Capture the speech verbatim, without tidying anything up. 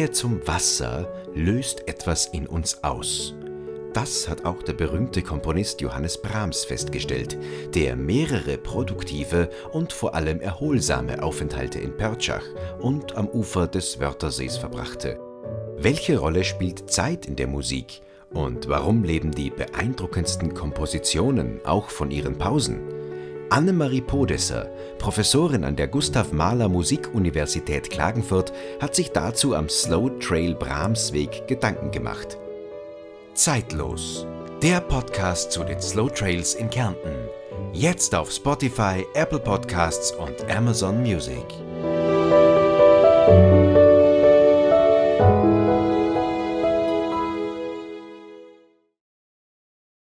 Nähe zum Wasser löst etwas in uns aus. Das hat auch der berühmte Komponist Johannes Brahms festgestellt, der mehrere produktive und vor allem erholsame Aufenthalte in Pörtschach und am Ufer des Wörthersees verbrachte. Welche Rolle spielt Zeit in der Musik und warum leben die beeindruckendsten Kompositionen auch von ihren Pausen? Annemarie Podesser, Professorin an der Gustav Mahler Musikuniversität Klagenfurt, hat sich dazu am Slow Trail Brahmsweg Gedanken gemacht. Zeitlos, der Podcast zu den Slow Trails in Kärnten. Jetzt auf Spotify, Apple Podcasts und Amazon Music.